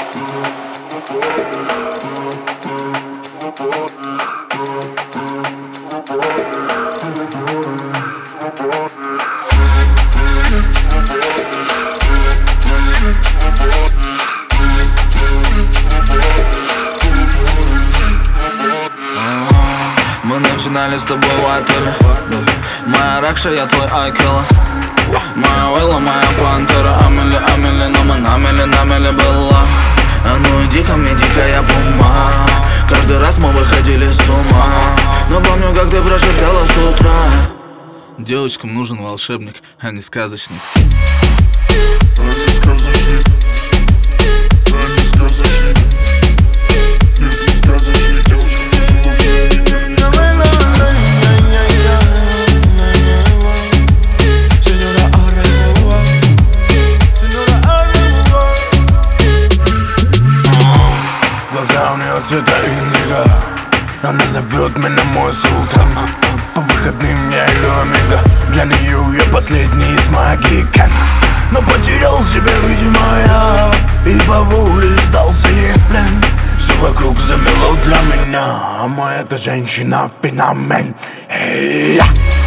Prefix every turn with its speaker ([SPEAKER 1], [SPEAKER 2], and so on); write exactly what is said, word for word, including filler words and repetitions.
[SPEAKER 1] Мы начинали с тобой в отеле. Моя Ракша, я твой Акела. Моя Уилла, моя Пантера. Амели, Амели, но мы намели, намели была. А ну иди ко мне, дикая пума. Каждый раз мы выходили с ума. Но помню, как ты прошептала с утра: девочкам нужен волшебник, а не сказочник.
[SPEAKER 2] А не сказочник. А не сказочник. Нет, не сказочник. Девочкам нужен волшебник, а не сказочник.
[SPEAKER 3] Глаза у нее цвета индиго. Она зовет меня мой султан. По выходным я ее омега. Для нее я последний из магикан. Но потерял себя, видимо, я, и по воле сдался ей в плен. Все вокруг замело для меня, а моя эта женщина феномен. Эй, я.